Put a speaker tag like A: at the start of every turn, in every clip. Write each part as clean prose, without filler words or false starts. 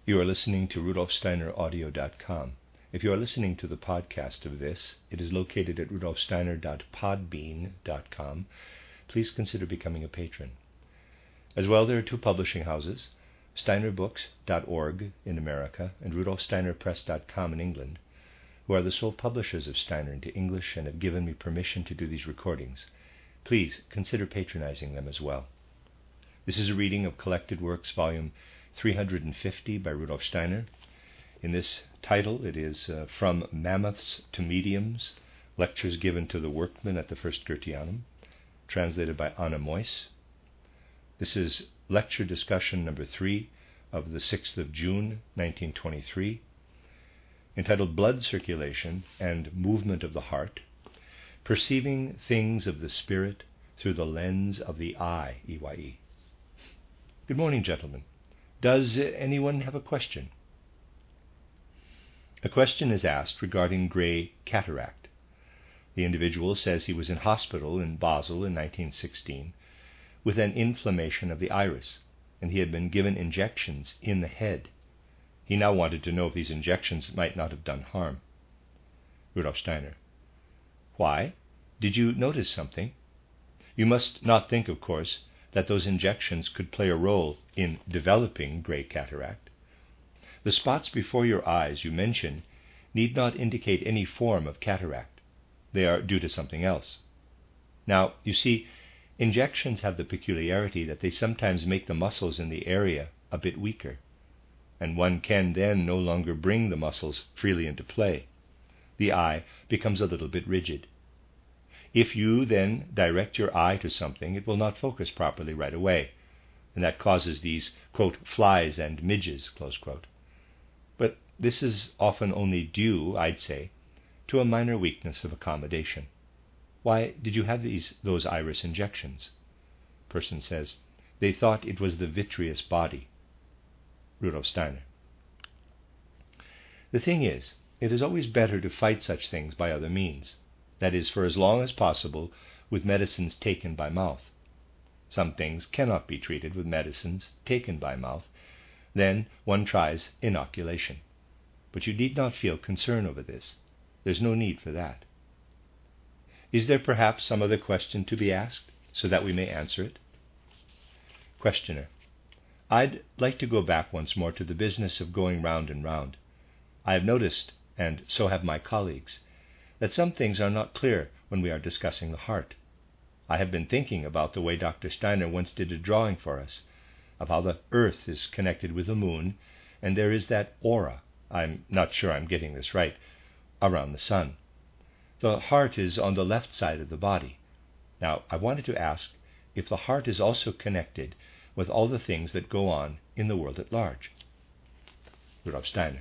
A: You are listening to rudolfsteineraudio.com. If you are listening to the podcast of this, it is located at rudolfsteiner.podbean.com. Please consider becoming a patron. As well, there are two publishing houses, steinerbooks.org in America and rudolfsteinerpress.com in England, who are the sole publishers of Steiner into English and have given me permission to do these recordings. Please consider patronizing them as well. This is a reading of Collected Works, Volume 350 by Rudolf Steiner. In this title, it is From Mammoths to Mediums, Lectures Given to the Workmen at the First Goetheanum, translated by Anna Moyse. This is lecture discussion number 3 of the 6th of June, 1923, entitled Blood Circulation and Movement of the Heart, Perceiving Things of the Spirit Through the Lens of the Eye, EYE. Good morning, gentlemen. Does anyone have a question? A question is asked regarding gray cataract. The individual says he was in hospital in Basel in 1916 with an inflammation of the iris, and he had been given injections in the head. He now wanted to know if these injections might not have done harm. Rudolf Steiner: Why? Did you notice something? You must not think, of course, that those injections could play a role in developing gray cataract. The spots before your eyes you mention need not indicate any form of cataract. They are due to something else. Now, you see, injections have the peculiarity that they sometimes make the muscles in the area a bit weaker, and one can then no longer bring the muscles freely into play. The eye becomes a little bit rigid. If you then direct your eye to something, it will not focus properly right away, and that causes these, quote, flies and midges, close quote. But this is often only due, I'd say, to a minor weakness of accommodation. Why did you have those iris injections? Person says, they thought it was the vitreous body. Rudolf Steiner: The thing is, it is always better to fight such things by other means, that is, for as long as possible, with medicines taken by mouth. Some things cannot be treated with medicines taken by mouth. Then one tries inoculation. But you need not feel concern over this. There's no need for that. Is there perhaps some other question to be asked, so that we may answer it? Questioner: I'd like to go back once more to the business of going round and round. I have noticed, and so have my colleagues, that some things are not clear when we are discussing the heart. I have been thinking about the way Dr. Steiner once did a drawing for us, of how the earth is connected with the moon, and there is that aura, I'm not sure I'm getting this right, around the sun. The heart is on the left side of the body. Now, I wanted to ask if the heart is also connected with all the things that go on in the world at large. Rudolf Steiner: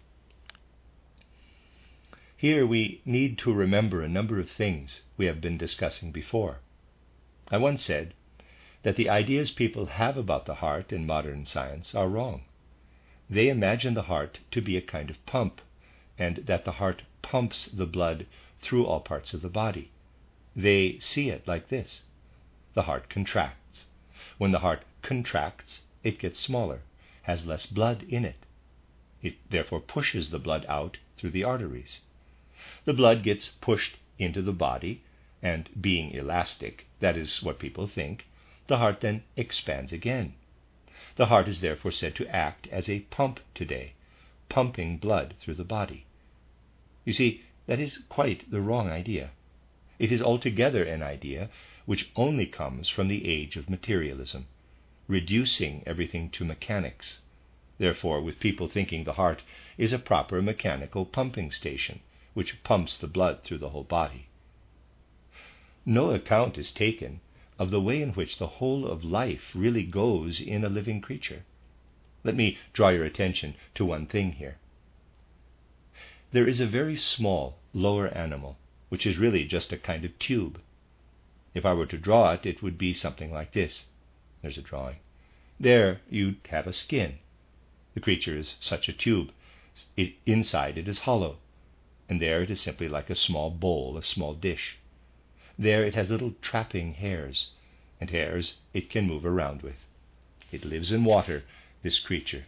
A: Here we need to remember a number of things we have been discussing before. I once said that the ideas people have about the heart in modern science are wrong. They imagine the heart to be a kind of pump, and that the heart pumps the blood through all parts of the body. They see it like this. The heart contracts. When the heart contracts, it gets smaller, has less blood in it. It therefore pushes the blood out through the arteries. The blood gets pushed into the body, and being elastic, that is what people think, the heart then expands again. The heart is therefore said to act as a pump today, pumping blood through the body. You see, that is quite the wrong idea. It is altogether an idea which only comes from the age of materialism, reducing everything to mechanics. Therefore, with people thinking the heart is a proper mechanical pumping station, which pumps the blood through the whole body. No account is taken of the way in which the whole of life really goes in a living creature. Let me draw your attention to one thing here. There is a very small lower animal, which is really just a kind of tube. If I were to draw it, it would be something like this. There's a drawing. There you'd have a skin. The creature is such a tube. Inside it is hollow, and there it is simply like a small bowl, a small dish. There it has little trapping hairs, and hairs it can move around with. It lives in water, this creature.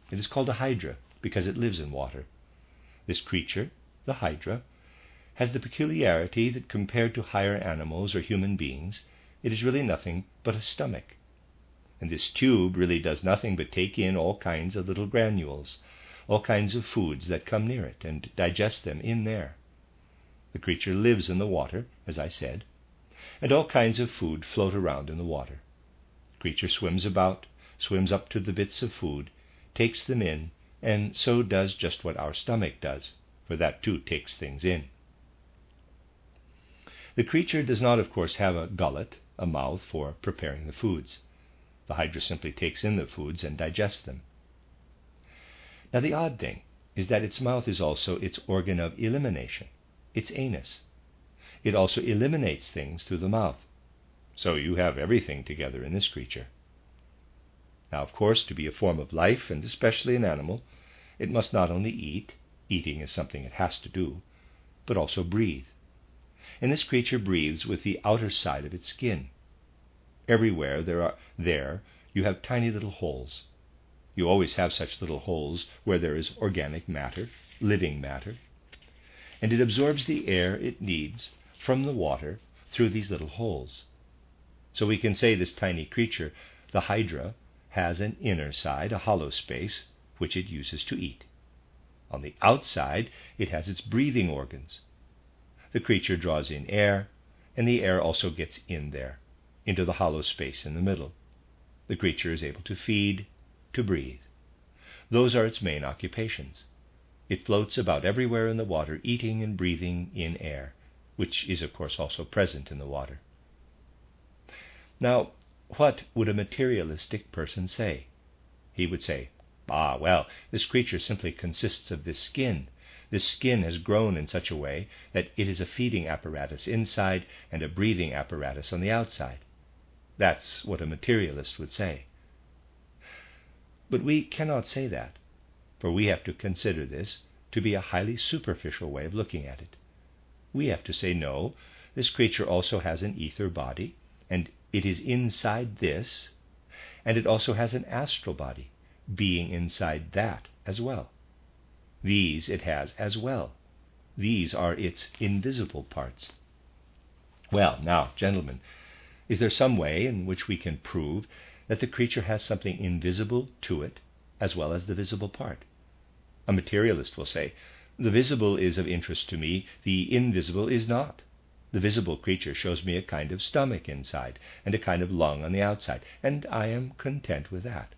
A: It is called a hydra because it lives in water. This creature, the hydra, has the peculiarity that compared to higher animals or human beings, it is really nothing but a stomach. And this tube really does nothing but take in all kinds of little granules, all kinds of foods that come near it, and digest them in there. The creature lives in the water, as I said, and all kinds of food float around in the water. The creature swims about, swims up to the bits of food, takes them in, and so does just what our stomach does, for that too takes things in. The creature does not, of course, have a gullet, a mouth for preparing the foods. The hydra simply takes in the foods and digests them. Now the odd thing is that its mouth is also its organ of elimination, its anus. It also eliminates things through the mouth. So you have everything together in this creature. Now, of course, to be a form of life, and especially an animal, it must not only eat, eating is something it has to do, but also breathe. And this creature breathes with the outer side of its skin. Everywhere there you have tiny little holes. You always have such little holes where there is organic matter, living matter, and it absorbs the air it needs from the water through these little holes. So we can say this tiny creature, the hydra, has an inner side, a hollow space, which it uses to eat. On the outside, it has its breathing organs. The creature draws in air, and the air also gets in there, into the hollow space in the middle. The creature is able to feed, to breathe. Those are its main occupations. It floats about everywhere in the water, eating and breathing in air, which is, of course, also present in the water. Now, what would a materialistic person say? He would say, well, this creature simply consists of this skin. This skin has grown in such a way that it is a feeding apparatus inside and a breathing apparatus on the outside. That's what a materialist would say. But we cannot say that, for we have to consider this to be a highly superficial way of looking at it. We have to say, no, this creature also has an ether body, and it is inside this, and it also has an astral body, being inside that as well. These it has as well. These are its invisible parts. Well, now, gentlemen, is there some way in which we can prove that the creature has something invisible to it as well as the visible part? A materialist will say, the visible is of interest to me, the invisible is not. The visible creature shows me a kind of stomach inside and a kind of lung on the outside, and I am content with that.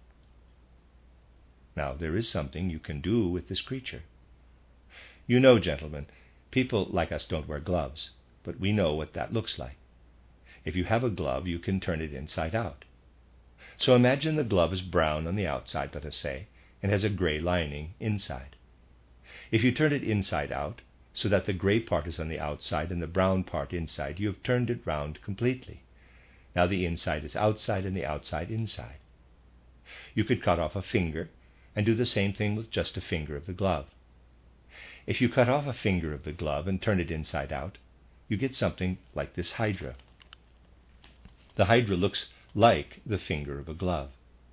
A: Now, there is something you can do with this creature. You know, gentlemen, people like us don't wear gloves, but we know what that looks like. If you have a glove, you can turn it inside out. So imagine the glove is brown on the outside, let us say, and has a gray lining inside. If you turn it inside out, so that the gray part is on the outside and the brown part inside, you have turned it round completely. Now the inside is outside and the outside inside. You could cut off a finger and do the same thing with just a finger of the glove. If you cut off a finger of the glove and turn it inside out, you get something like this hydra. The hydra looks like the finger of a glove.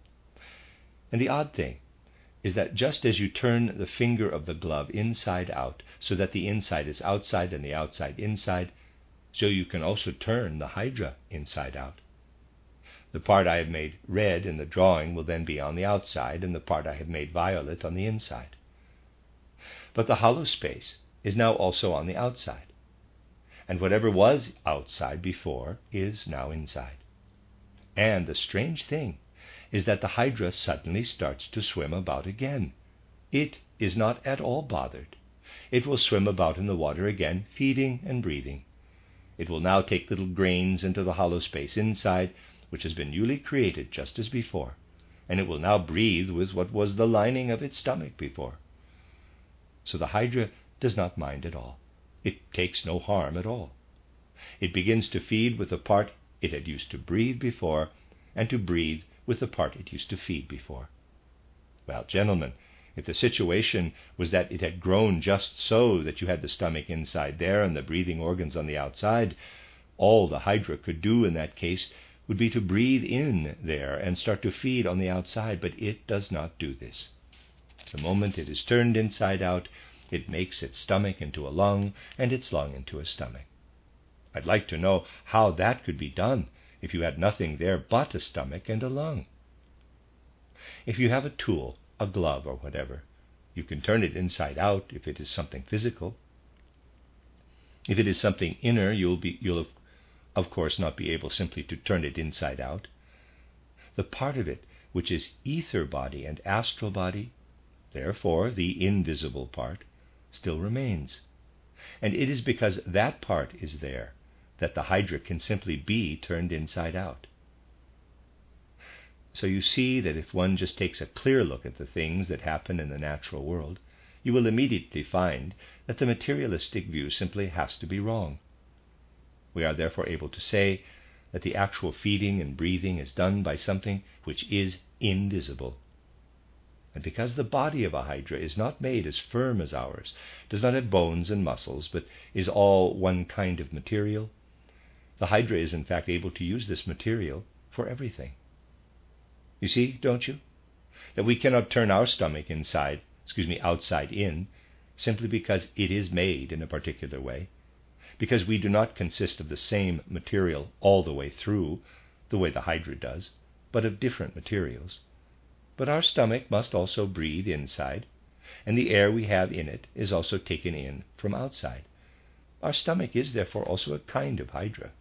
A: And the odd thing is that just as you turn the finger of the glove inside out so that the inside is outside and the outside inside, so you can also turn the hydra inside out. The part I have made red in the drawing will then be on the outside, and the part I have made violet on the inside. But the hollow space is now also on the outside, and whatever was outside before is now inside. And the strange thing is that the hydra suddenly starts to swim about again. It is not at all bothered. It will swim about in the water again, feeding and breathing. It will now take little grains into the hollow space inside, which has been newly created just as before, and it will now breathe with what was the lining of its stomach before. So the hydra does not mind at all. It takes no harm at all. It begins to feed with the part it had used to breathe before, and to breathe with the part it used to feed before. Well, gentlemen, if the situation was that it had grown just so that you had the stomach inside there and the breathing organs on the outside, all the hydra could do in that case would be to breathe in there and start to feed on the outside, but it does not do this. The moment it is turned inside out, it makes its stomach into a lung and its lung into a stomach. I'd like to know how that could be done if you had nothing there but a stomach and a lung. If you have a tool, a glove or whatever, you can turn it inside out if it is something physical. If it is something inner, you'll of course not be able simply to turn it inside out. The part of it which is ether body and astral body, therefore the invisible part, still remains. And it is because that part is there that the hydra can simply be turned inside out. So you see that if one just takes a clear look at the things that happen in the natural world, you will immediately find that the materialistic view simply has to be wrong. We are therefore able to say that the actual feeding and breathing is done by something which is invisible. And because the body of a hydra is not made as firm as ours, does not have bones and muscles, but is all one kind of material, the hydra is in fact able to use this material for everything. You see, don't you, that we cannot turn our stomach outside in, simply because it is made in a particular way, because we do not consist of the same material all the way through, the way the hydra does, but of different materials. But our stomach must also breathe inside, and the air we have in it is also taken in from outside. Our stomach is therefore also a kind of hydra.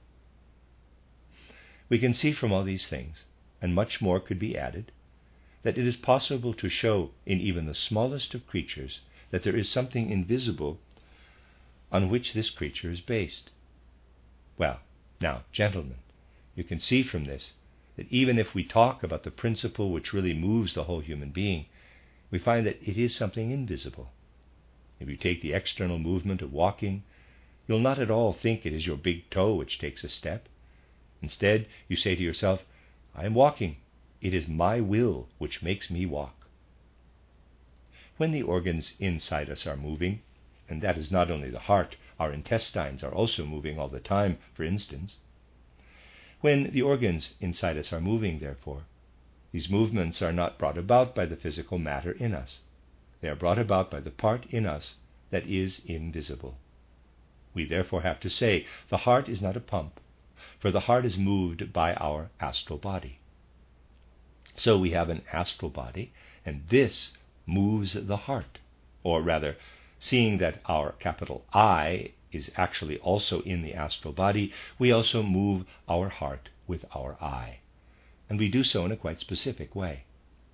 A: We can see from all these things, and much more could be added, that it is possible to show in even the smallest of creatures that there is something invisible on which this creature is based. Well, now, gentlemen, you can see from this that even if we talk about the principle which really moves the whole human being, we find that it is something invisible. If you take the external movement of walking, you'll not at all think it is your big toe which takes a step. Instead, you say to yourself, I am walking. It is my will which makes me walk. When the organs inside us are moving, and that is not only the heart, our intestines are also moving all the time, for instance. When the organs inside us are moving, therefore, these movements are not brought about by the physical matter in us. They are brought about by the part in us that is invisible. We therefore have to say the heart is not a pump, for the heart is moved by our astral body. So we have an astral body, and this moves the heart. Or rather, seeing that our capital I is actually also in the astral body, we also move our heart with our I. And we do so in a quite specific way.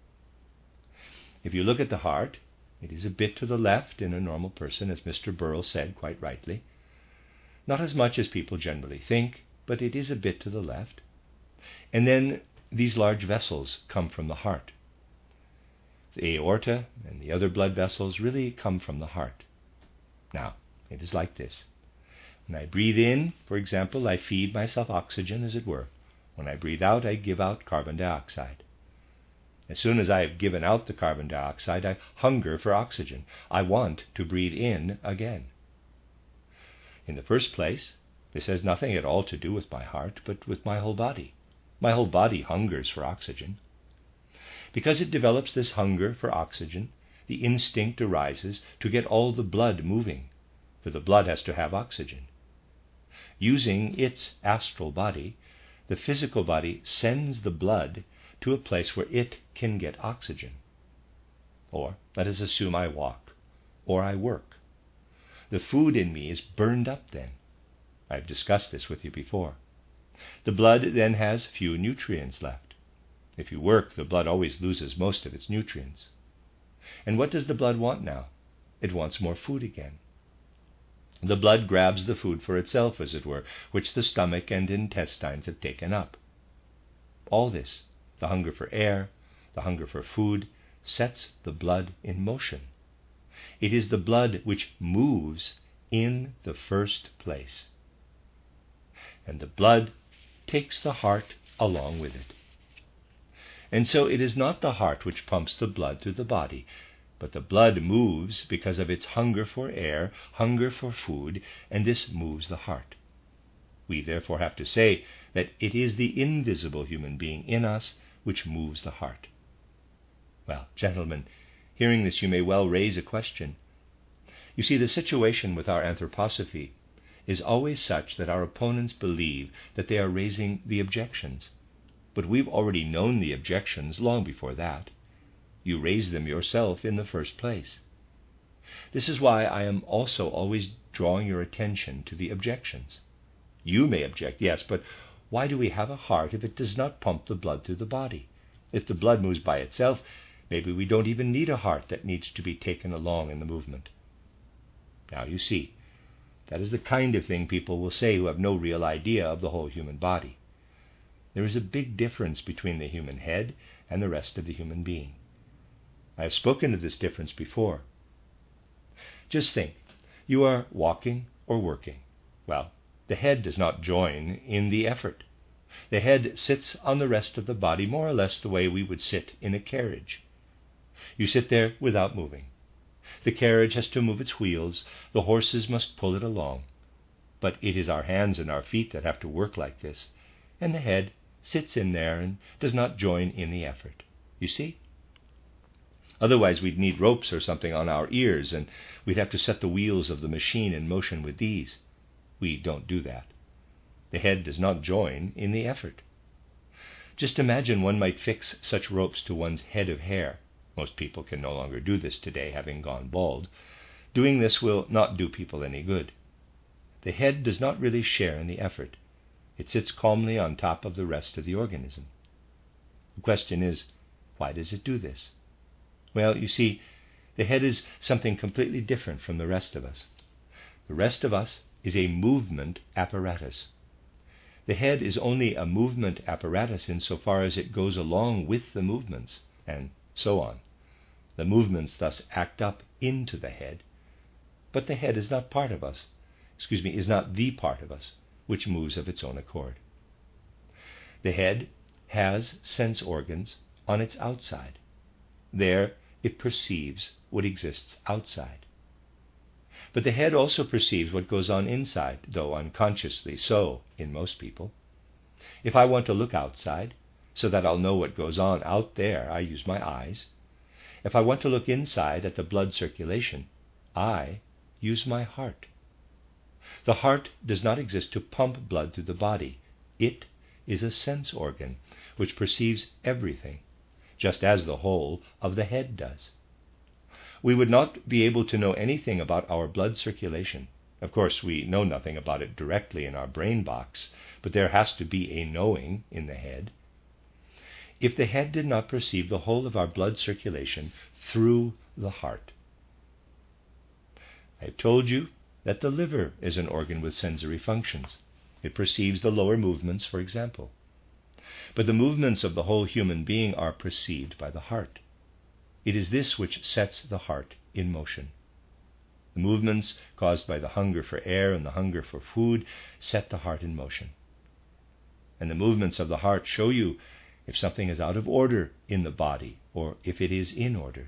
A: If you look at the heart, it is a bit to the left in a normal person, as Mr. Burrell said quite rightly. Not as much as people generally think, but it is a bit to the left. And then these large vessels come from the heart. The aorta and the other blood vessels really come from the heart. Now, it is like this. When I breathe in, for example, I feed myself oxygen, as it were. When I breathe out, I give out carbon dioxide. As soon as I have given out the carbon dioxide, I hunger for oxygen. I want to breathe in again. In the first place, this has nothing at all to do with my heart, but with my whole body. My whole body hungers for oxygen. Because it develops this hunger for oxygen, the instinct arises to get all the blood moving, for the blood has to have oxygen. Using its astral body, the physical body sends the blood to a place where it can get oxygen. Or, let us assume I walk, or I work. The food in me is burned up then. I've discussed this with you before. The blood then has few nutrients left. If you work, the blood always loses most of its nutrients. And what does the blood want now? It wants more food again. The blood grabs the food for itself, as it were, which the stomach and intestines have taken up. All this, the hunger for air, the hunger for food, sets the blood in motion. It is the blood which moves in the first place. And the blood takes the heart along with it. And so it is not the heart which pumps the blood through the body, but the blood moves because of its hunger for air, hunger for food, and this moves the heart. We therefore have to say that it is the invisible human being in us which moves the heart. Well, gentlemen, Hearing this, you may well raise a question. You see, the situation with our anthroposophy is always such that our opponents believe that they are raising the objections. But we've already known the objections long before that. You raised them yourself in the first place. This is why I am also always drawing your attention to the objections. You may object, yes, but why do we have a heart if it does not pump the blood through the body? If the blood moves by itself, maybe we don't even need a heart that needs to be taken along in the movement. Now you see, that is the kind of thing people will say who have no real idea of the whole human body. There is a big difference between the human head and the rest of the human being. I have spoken of this difference before. Just think, you are walking or working. Well, the head does not join in the effort. The head sits on the rest of the body more or less the way we would sit in a carriage. You sit there without moving. The carriage has to move its wheels, the horses must pull it along. But it is our hands and our feet that have to work like this, and the head sits in there and does not join in the effort. You see? Otherwise we'd need ropes or something on our ears, and we'd have to set the wheels of the machine in motion with these. We don't do that. The head does not join in the effort. Just imagine one might fix such ropes to one's head of hair. Most people can no longer do this today, having gone bald. Doing this will not do people any good. The head does not really share in the effort. It sits calmly on top of the rest of the organism. The question is, why does it do this? Well, you see, the head is something completely different from the rest of us. The rest of us is a movement apparatus. The head is only a movement apparatus insofar as it goes along with the movements, and so on. The movements thus act up into the head, but the head is not part of us, is not the part of us which moves of its own accord. The head has sense organs on its outside. There it perceives what exists outside. But the head also perceives what goes on inside, though unconsciously so in most people. If I want to look outside, so that I'll know what goes on out there, I use my eyes. If I want to look inside at the blood circulation, I use my heart. The heart does not exist to pump blood through the body. It is a sense organ which perceives everything, just as the whole of the head does. We would not be able to know anything about our blood circulation. Of course, we know nothing about it directly in our brain box, but there has to be a knowing in the head. If the head did not perceive the whole of our blood circulation through the heart. I have told you that the liver is an organ with sensory functions. It perceives the lower movements, for example. But the movements of the whole human being are perceived by the heart. It is this which sets the heart in motion. The movements caused by the hunger for air and the hunger for food set the heart in motion. And the movements of the heart show you if something is out of order in the body or if it is in order.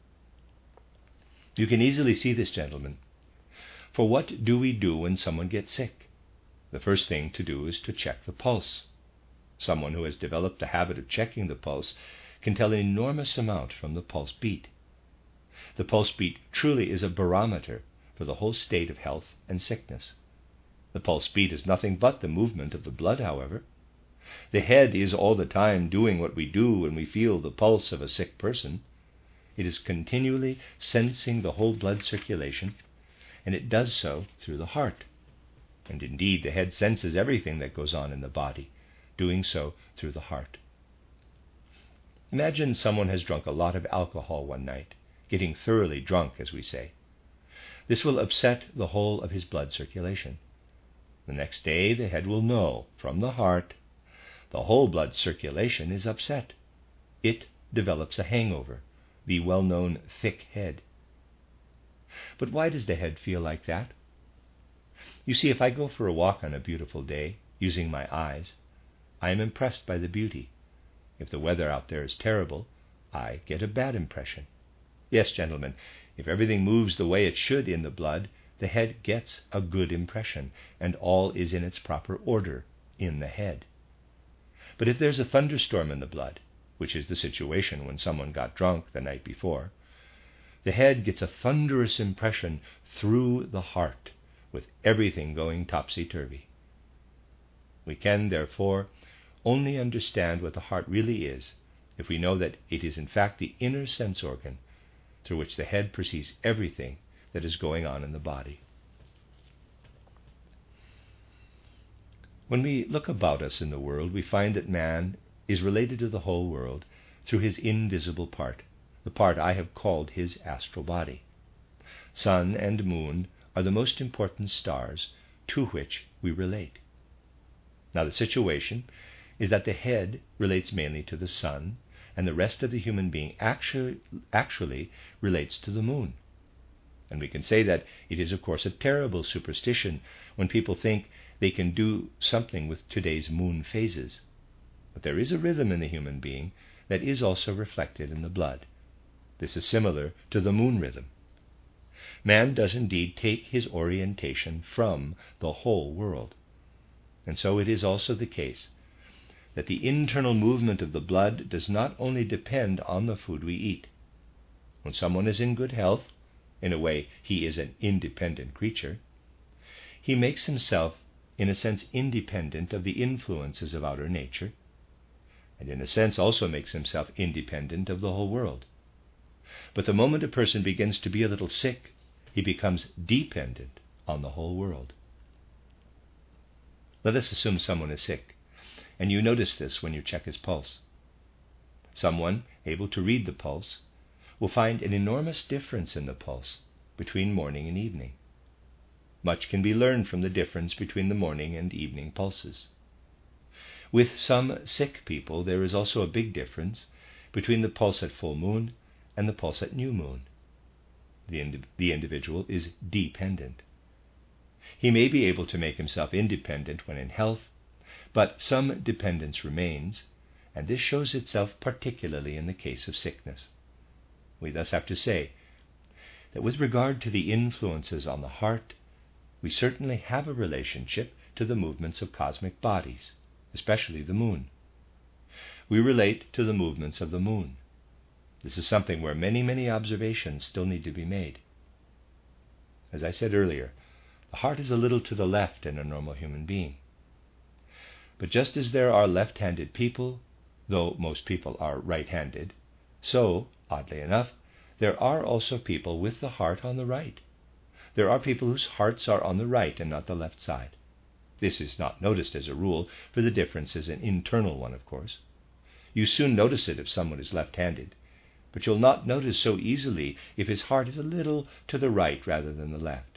A: You can easily see this, gentlemen. For what do we do when someone gets sick? The first thing to do is to check the pulse. Someone who has developed the habit of checking the pulse can tell an enormous amount from the pulse beat. The pulse beat truly is a barometer for the whole state of health and sickness. The pulse beat is nothing but the movement of the blood, however. The head is all the time doing what we do when we feel the pulse of a sick person. It is continually sensing the whole blood circulation, and it does so through the heart. And indeed, the head senses everything that goes on in the body, doing so through the heart. Imagine someone has drunk a lot of alcohol one night, getting thoroughly drunk, as we say. This will upset the whole of his blood circulation. The next day, the head will know from the heart the whole blood circulation is upset. It develops a hangover, the well-known thick head. But why does the head feel like that? You see, if I go for a walk on a beautiful day, using my eyes, I am impressed by the beauty. If the weather out there is terrible, I get a bad impression. Yes, gentlemen, if everything moves the way it should in the blood, the head gets a good impression, and all is in its proper order in the head. But if there's a thunderstorm in the blood, which is the situation when someone got drunk the night before, the head gets a thunderous impression through the heart, with everything going topsy-turvy. We can, therefore, only understand what the heart really is if we know that it is in fact the inner sense organ through which the head perceives everything that is going on in the body. When we look about us in the world, we find that man is related to the whole world through his invisible part, the part I have called his astral body. Sun and moon are the most important stars to which we relate. Now, the situation is that the head relates mainly to the sun, and the rest of the human being actually relates to the moon. And we can say that it is, of course, a terrible superstition when people think they can do something with today's moon phases. But there is a rhythm in the human being that is also reflected in the blood. This is similar to the moon rhythm. Man does indeed take his orientation from the whole world. And so it is also the case that the internal movement of the blood does not only depend on the food we eat. When someone is in good health, in a way he is an independent creature, he makes himself in a sense independent of the influences of outer nature, and in a sense also makes himself independent of the whole world. But the moment a person begins to be a little sick, he becomes dependent on the whole world. Let us assume someone is sick, and you notice this when you check his pulse. Someone able to read the pulse will find an enormous difference in the pulse between morning and evening. Much can be learned from the difference between the morning and evening pulses. With some sick people, there is also a big difference between the pulse at full moon and the pulse at new moon. The individual is dependent. He may be able to make himself independent when in health, but some dependence remains, and this shows itself particularly in the case of sickness. We thus have to say that with regard to the influences on the heart, we certainly have a relationship to the movements of cosmic bodies, especially the moon. We relate to the movements of the moon. This is something where many observations still need to be made. As I said earlier, the heart is a little to the left in a normal human being. But just as there are left-handed people, though most people are right-handed, so, oddly enough, there are also people with the heart on the right. There are people whose hearts are on the right and not the left side. This is not noticed as a rule, for the difference is an internal one, of course. You soon notice it if someone is left-handed, but you'll not notice so easily if his heart is a little to the right rather than the left.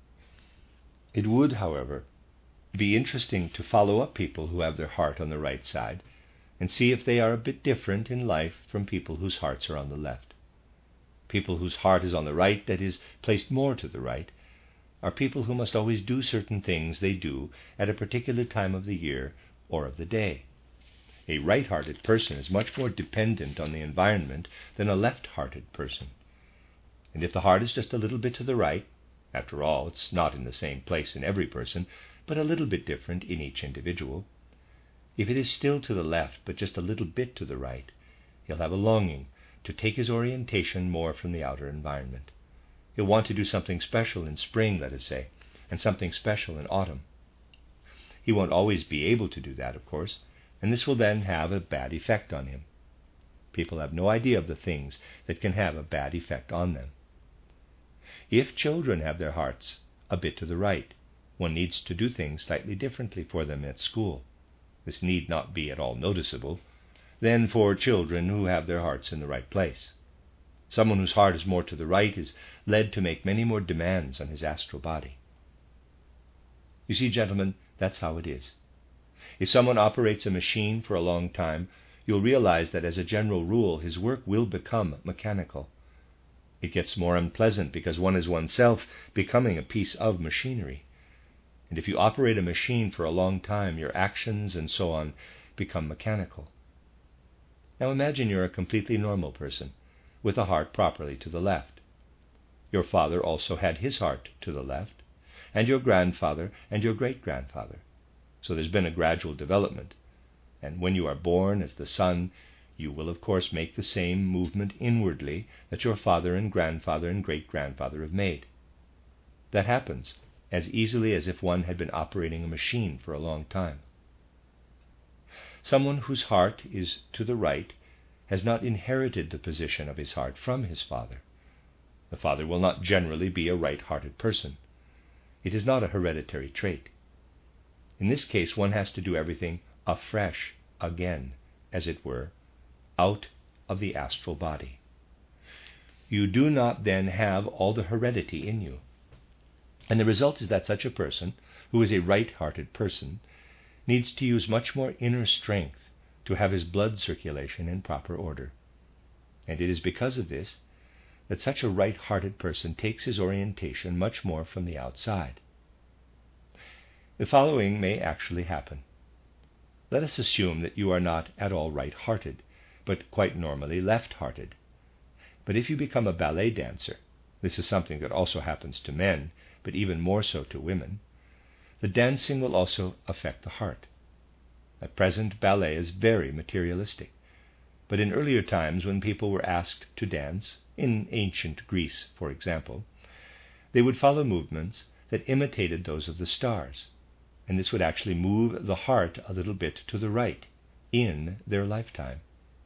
A: It would, however, be interesting to follow up people who have their heart on the right side and see if they are a bit different in life from people whose hearts are on the left. People whose heart is on the right, that is, placed more to the right, are people who must always do certain things they do at a particular time of the year or of the day. A right-hearted person is much more dependent on the environment than a left-hearted person. And if the heart is just a little bit to the right, after all, it's not in the same place in every person, but a little bit different in each individual. If it is still to the left, but just a little bit to the right, he'll have a longing to take his orientation more from the outer environment. He'll want to do something special in spring, let us say, and something special in autumn. He won't always be able to do that, of course, and this will then have a bad effect on him. People have no idea of the things that can have a bad effect on them. If children have their hearts a bit to the right, one needs to do things slightly differently for them at school. This need not be at all noticeable than for children who have their hearts in the right place. Someone whose heart is more to the right is led to make many more demands on his astral body. You see, gentlemen, that's how it is. If someone operates a machine for a long time, you'll realize that as a general rule, his work will become mechanical. It gets more unpleasant because one is oneself becoming a piece of machinery. And if you operate a machine for a long time, your actions and so on become mechanical. Now imagine you're a completely normal person, with a heart properly to the left. Your father also had his heart to the left, and your grandfather and your great-grandfather. So there's been a gradual development. And when you are born as the son, you will of course make the same movement inwardly that your father and grandfather and great-grandfather have made. That happens as easily as if one had been operating a machine for a long time. Someone whose heart is to the right has not inherited the position of his heart from his father. The father will not generally be a right-hearted person. It is not a hereditary trait. In this case, one has to do everything afresh, again, as it were, out of the astral body. You do not then have all the heredity in you. And the result is that such a person, who is a right-hearted person, needs to use much more inner strength to have his blood circulation in proper order. And it is because of this that such a right-hearted person takes his orientation much more from the outside. The following may actually happen. Let us assume that you are not at all right-hearted, but quite normally left-hearted. But if you become a ballet dancer, this is something that also happens to men, but even more so to women, the dancing will also affect the heart. At present, ballet is very materialistic, but in earlier times when people were asked to dance, in ancient Greece, for example, they would follow movements that imitated those of the stars, and this would actually move the heart a little bit to the right in their lifetime.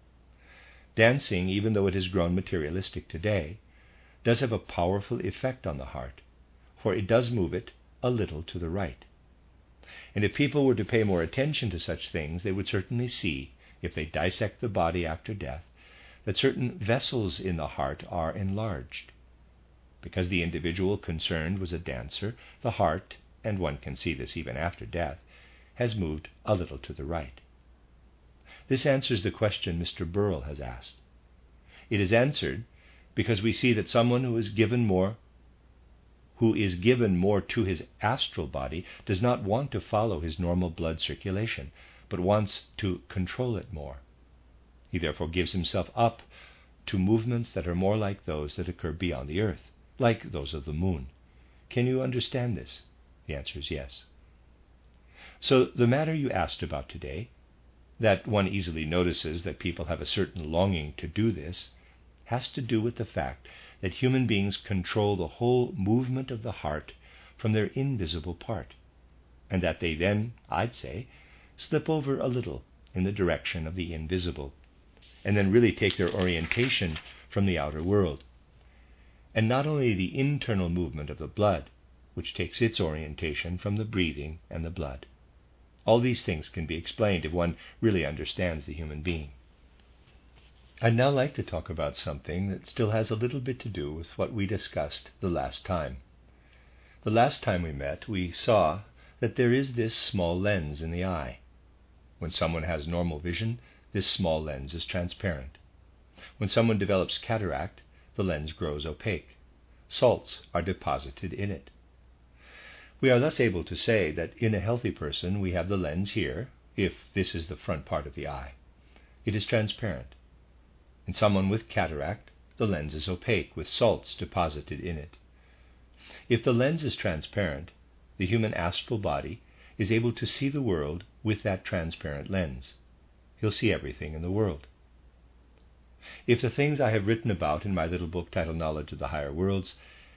A: Dancing, even though it has grown materialistic today, does have a powerful effect on the heart, for it does move it a little to the right. And if people were to pay more attention to such things, they would certainly see, if they dissect the body after death, that certain vessels in the heart are enlarged. Because the individual concerned was a dancer, the heart, and one can see this even after death, has moved a little to the right. This answers the question Mr. Burrell has asked. It is answered because we see that someone who is given more to his astral body does not want to follow his normal blood circulation, but wants to control it more. He therefore gives himself up to movements that are more like those that occur beyond the earth, like those of the moon. Can you understand this? The answer is yes. So the matter you asked about today, that one easily notices that people have a certain longing to do this, has to do with the fact that human beings control the whole movement of the heart from their invisible part, and that they then, I'd say, slip over a little in the direction of the invisible, and then really take their orientation from the outer world. And not only the internal movement of the blood, which takes its orientation from the breathing and the blood. All these things can be explained if one really understands the human being. I'd now like to talk about something that still has a little bit to do with what we discussed the last time. The last time we met, we saw that there is this small lens in the eye. When someone has normal vision, this small lens is transparent. When someone develops cataract, the lens grows opaque. Salts are deposited in it. We are thus able to say that in a healthy person we have the lens here, if this is the front part of the eye. It is transparent. In someone with cataract, the lens is opaque with salts deposited in it. If the lens is transparent, the human astral body is able to see the world with that transparent lens. He'll see everything in the world. If the things I have written about in my little book titled Knowledge of the Higher Worlds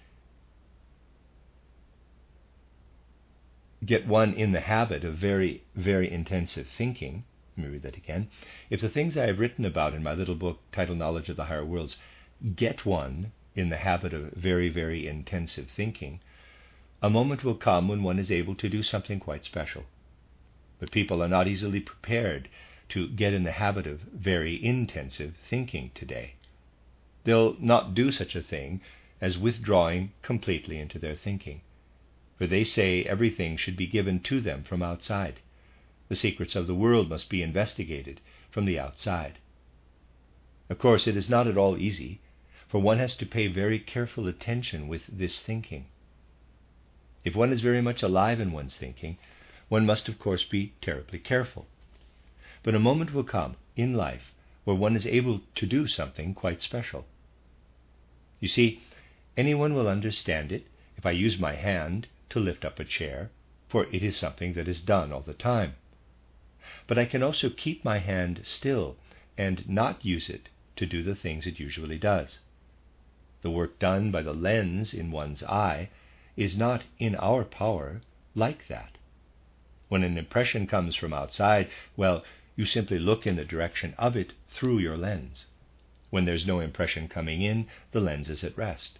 A: get one in the habit of very, very intensive thinking, let me read that again. If the things I have written about in my little book titled Knowledge of the Higher Worlds get one in the habit of very, very intensive thinking, a moment will come when one is able to do something quite special. But people are not easily prepared to get in the habit of very intensive thinking today. They'll not do such a thing as withdrawing completely into their thinking, for they say everything should be given to them from outside. The secrets of the world must be investigated from the outside. Of course, it is not at all easy, for one has to pay very careful attention with this thinking. If one is very much alive in one's thinking, one must of course be terribly careful. But a moment will come in life where one is able to do something quite special. You see, anyone will understand it if I use my hand to lift up a chair, for it is something that is done all the time. But I can also keep my hand still and not use it to do the things it usually does. The work done by the lens in one's eye is not in our power like that. When an impression comes from outside, well, you simply look in the direction of it through your lens. When there's no impression coming in, the lens is at rest.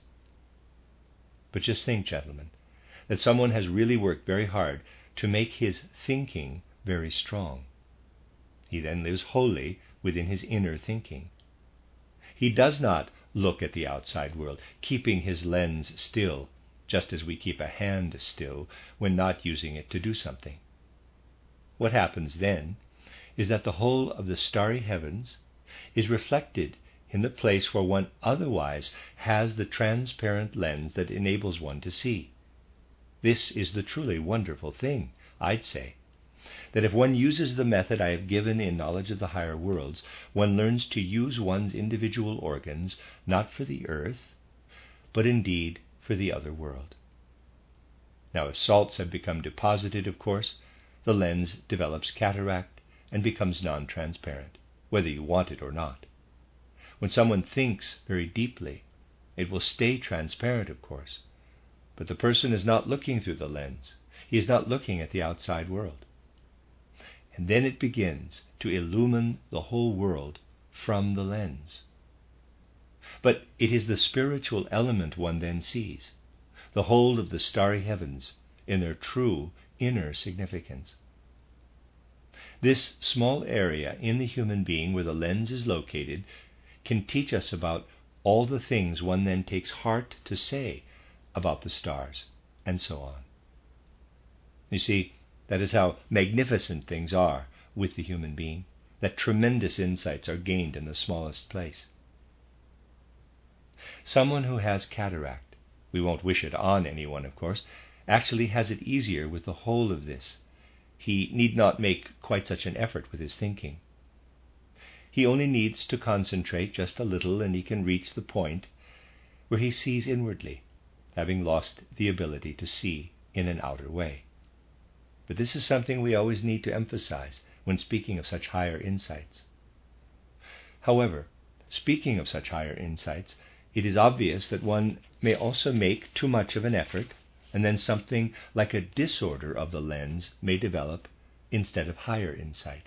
A: But just think, gentlemen, that someone has really worked very hard to make his thinking very strong. He then lives wholly within his inner thinking. He does not look at the outside world, keeping his lens still, just as we keep a hand still when not using it to do something. What happens then is that the whole of the starry heavens is reflected in the place where one otherwise has the transparent lens that enables one to see. This is the truly wonderful thing, I'd say, that if one uses the method I have given in Knowledge of the Higher Worlds, one learns to use one's individual organs not for the earth, but indeed for the other world. Now, if salts have become deposited, of course, the lens develops cataract and becomes non-transparent, whether you want it or not. When someone thinks very deeply, it will stay transparent, of course, but the person is not looking through the lens. He is not looking at the outside world. And then it begins to illumine the whole world from the lens. But it is the spiritual element one then sees, the whole of the starry heavens in their true inner significance. This small area in the human being where the lens is located can teach us about all the things one then takes heart to say about the stars, and so on. You see, that is how magnificent things are with the human being, that tremendous insights are gained in the smallest place. Someone who has cataract, we won't wish it on anyone, of course, actually has it easier with the whole of this. He need not make quite such an effort with his thinking. He only needs to concentrate just a little, and he can reach the point where he sees inwardly, having lost the ability to see in an outer way. But this is something we always need to emphasize when speaking of such higher insights. However, speaking of such higher insights, it is obvious that one may also make too much of an effort, and then something like a disorder of the lens may develop instead of higher insight.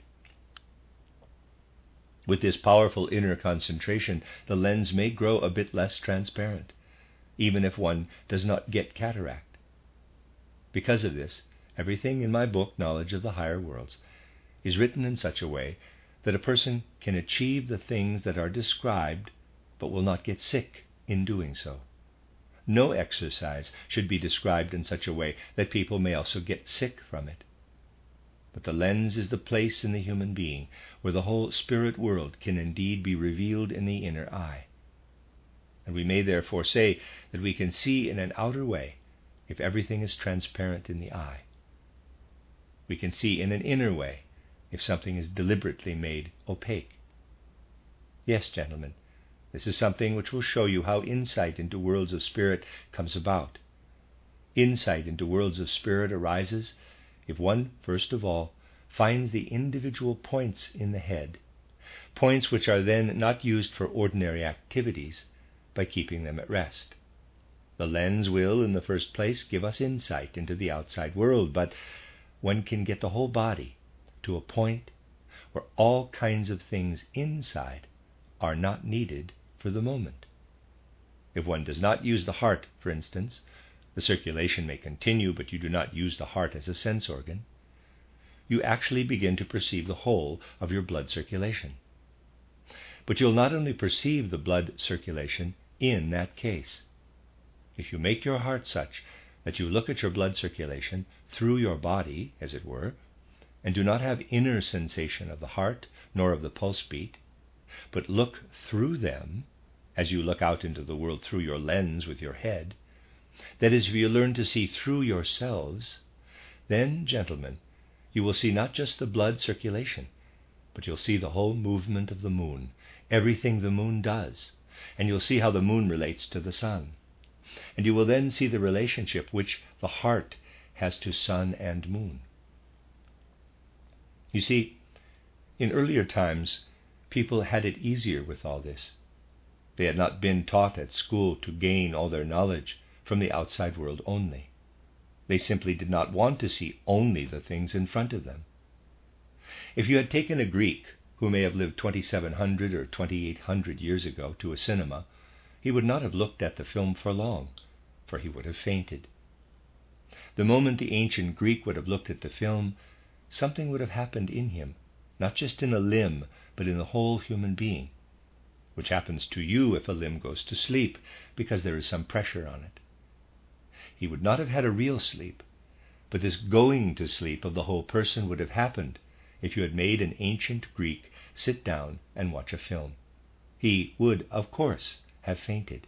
A: With this powerful inner concentration, the lens may grow a bit less transparent, even if one does not get cataract. Because of this, everything in my book, Knowledge of the Higher Worlds, is written in such a way that a person can achieve the things that are described, but will not get sick in doing so. No exercise should be described in such a way that people may also get sick from it. But the lens is the place in the human being where the whole spirit world can indeed be revealed in the inner eye. And we may therefore say that we can see in an outer way if everything is transparent in the eye. We can see in an inner way if something is deliberately made opaque. Yes, gentlemen, this is something which will show you how insight into worlds of spirit comes about. Insight into worlds of spirit arises if one, first of all, finds the individual points in the head, points which are then not used for ordinary activities, by keeping them at rest. The lens will, in the first place, give us insight into the outside world, but one can get the whole body to a point where all kinds of things inside are not needed for the moment. If one does not use the heart, for instance, the circulation may continue, but you do not use the heart as a sense organ, you actually begin to perceive the whole of your blood circulation. But you'll not only perceive the blood circulation in that case. If you make your heart such that you look at your blood circulation through your body, as it were, and do not have inner sensation of the heart nor of the pulse beat, but look through them as you look out into the world through your lens with your head, that is, if you learn to see through yourselves, then, gentlemen, you will see not just the blood circulation, but you'll see the whole movement of the moon, everything the moon does, and you'll see how the moon relates to the sun. And you will then see the relationship which the heart has to sun and moon. You see, in earlier times, people had it easier with all this. They had not been taught at school to gain all their knowledge from the outside world only. They simply did not want to see only the things in front of them. If you had taken a Greek who may have lived 2,700 or 2,800 years ago to a cinema, he would not have looked at the film for long, for he would have fainted. The moment the ancient Greek would have looked at the film, something would have happened in him, not just in a limb, but in the whole human being, which happens to you if a limb goes to sleep, because there is some pressure on it. He would not have had a real sleep, but this going to sleep of the whole person would have happened if you had made an ancient Greek sit down and watch a film. He would, of course, have fainted.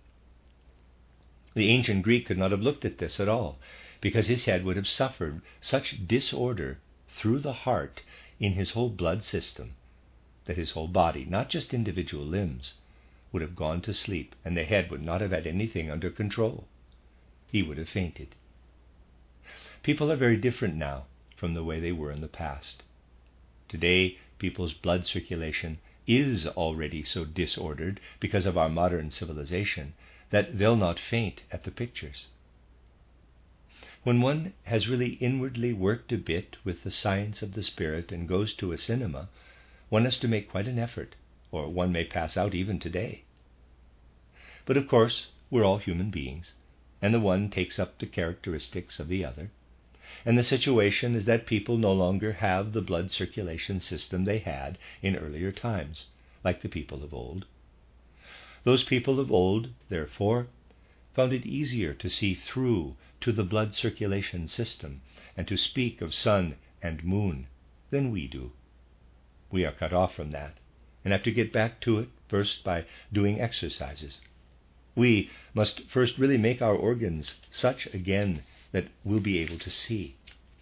A: The ancient Greek could not have looked at this at all, because his head would have suffered such disorder through the heart in his whole blood system that his whole body, not just individual limbs, would have gone to sleep, and the head would not have had anything under control. He would have fainted. People are very different now from the way they were in the past. Today, people's blood circulation is already so disordered because of our modern civilization that they'll not faint at the pictures. When one has really inwardly worked a bit with the science of the spirit and goes to a cinema, one has to make quite an effort, or one may pass out even today. But of course, we're all human beings, and the one takes up the characteristics of the other. And the situation is that people no longer have the blood circulation system they had in earlier times, like the people of old. Those people of old, therefore, found it easier to see through to the blood circulation system and to speak of sun and moon than we do. We are cut off from that and have to get back to it first by doing exercises. We must first really make our organs such again that we'll be able to see.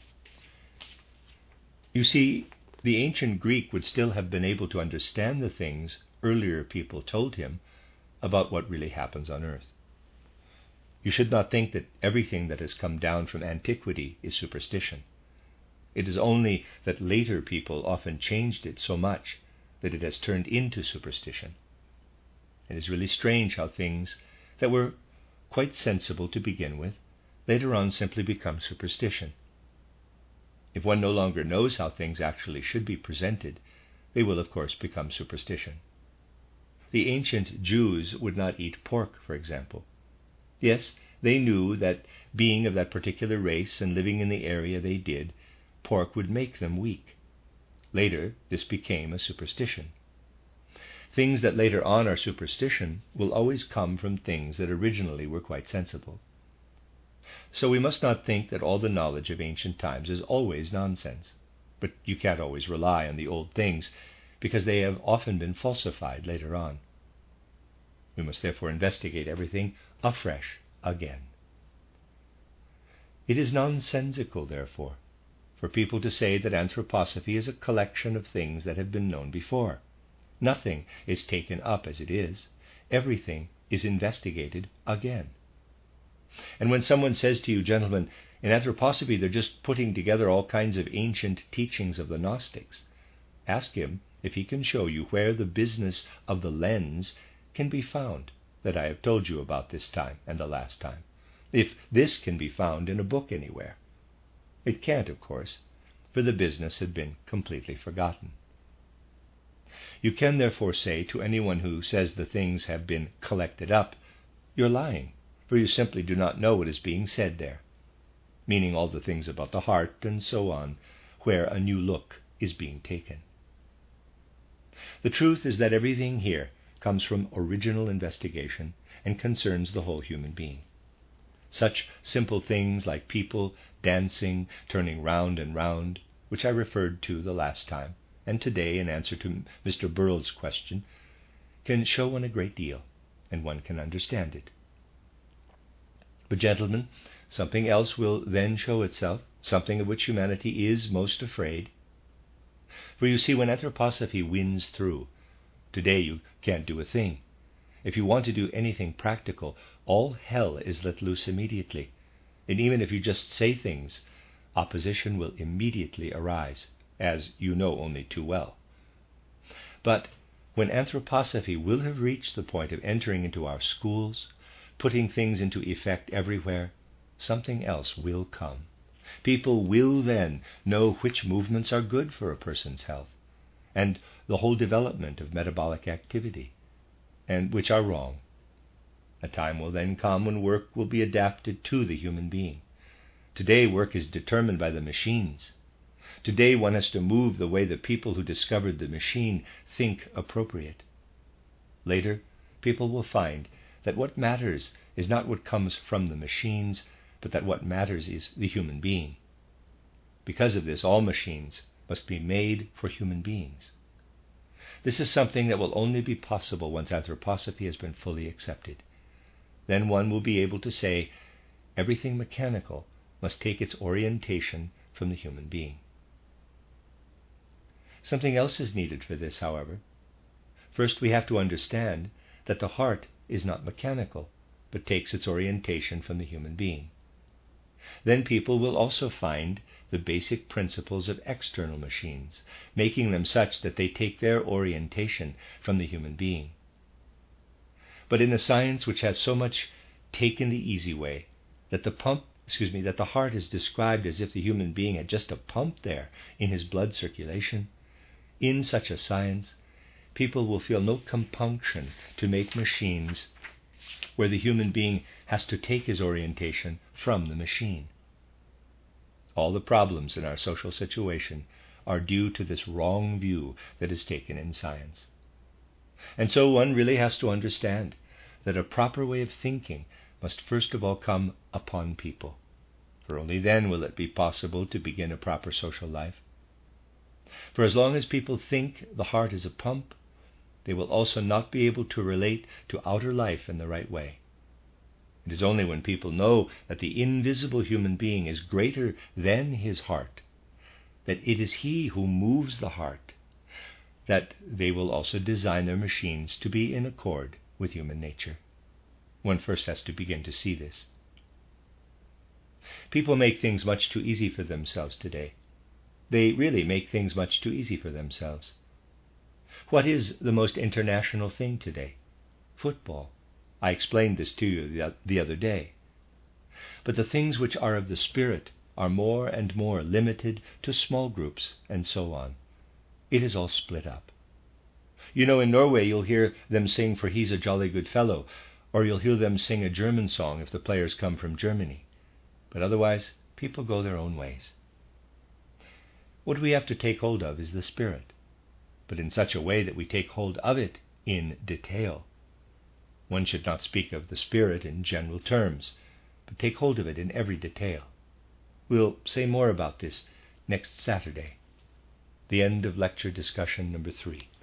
A: You see, the ancient Greek would still have been able to understand the things earlier people told him about what really happens on earth. You should not think that everything that has come down from antiquity is superstition. It is only that later people often changed it so much that it has turned into superstition. It is really strange how things that were quite sensible to begin with later on simply become superstition. If one no longer knows how things actually should be presented, they will of course become superstition. The ancient Jews would not eat pork, for example. Yes, they knew that being of that particular race and living in the area they did, pork would make them weak. Later, this became a superstition. Things that later on are superstition will always come from things that originally were quite sensible. So we must not think that all the knowledge of ancient times is always nonsense. But you can't always rely on the old things, because they have often been falsified later on. We must therefore investigate everything afresh again. It is nonsensical, therefore, for people to say that anthroposophy is a collection of things that have been known before. Nothing is taken up as it is. Everything is investigated again. And when someone says to you, gentlemen, in anthroposophy they're just putting together all kinds of ancient teachings of the Gnostics, ask him if he can show you where the business of the lens can be found that I have told you about this time and the last time. If this can be found in a book anywhere. It can't, of course, for the business had been completely forgotten. You can therefore say to anyone who says the things have been collected up, you're lying, for you simply do not know what is being said there, meaning all the things about the heart and so on, where a new look is being taken. The truth is that everything here comes from original investigation and concerns the whole human being. Such simple things like people dancing, turning round and round, which I referred to the last time, and today in answer to Mr. Burrell's question, can show one a great deal, and one can understand it. But gentlemen, something else will then show itself, something of which humanity is most afraid. For you see, when anthroposophy wins through, today you can't do a thing. If you want to do anything practical, all hell is let loose immediately. And even if you just say things, opposition will immediately arise, as you know only too well. But when anthroposophy will have reached the point of entering into our schools, putting things into effect everywhere, something else will come. People will then know which movements are good for a person's health, and the whole development of metabolic activity, and which are wrong. A time will then come when work will be adapted to the human being. Today, work is determined by the machines. Today, one has to move the way the people who discovered the machine think appropriate. Later, people will find that what matters is not what comes from the machines, but that what matters is the human being. Because of this, all machines must be made for human beings. This is something that will only be possible once anthroposophy has been fully accepted. Then one will be able to say, everything mechanical must take its orientation from the human being. Something else is needed for this, however. First, we have to understand that the heart is not mechanical, but takes its orientation from the human being. Then people will also find the basic principles of external machines, making them such that they take their orientation from the human being. But in a science which has so much taken the easy way, that the heart is described as if the human being had just a pump there in his blood circulation, in such a science, people will feel no compunction to make machines where the human being has to take his orientation from the machine. All the problems in our social situation are due to this wrong view that is taken in science. And so one really has to understand that a proper way of thinking must first of all come upon people, for only then will it be possible to begin a proper social life. For as long as people think the heart is a pump, they will also not be able to relate to outer life in the right way. It is only when people know that the invisible human being is greater than his heart, that it is he who moves the heart, that they will also design their machines to be in accord with human nature. One first has to begin to see this. People make things much too easy for themselves today. They really make things much too easy for themselves. What is the most international thing today? Football. I explained this to you the other day. But the things which are of the spirit are more and more limited to small groups, and so on. It is all split up. You know, in Norway you'll hear them sing "For He's a Jolly Good Fellow," or you'll hear them sing a German song if the players come from Germany. But otherwise, people go their own ways. What we have to take hold of is the spirit, but in such a way that we take hold of it in detail. One should not speak of the spirit in general terms, but take hold of it in every detail. We'll say more about this next Saturday. The end of lecture discussion number 3.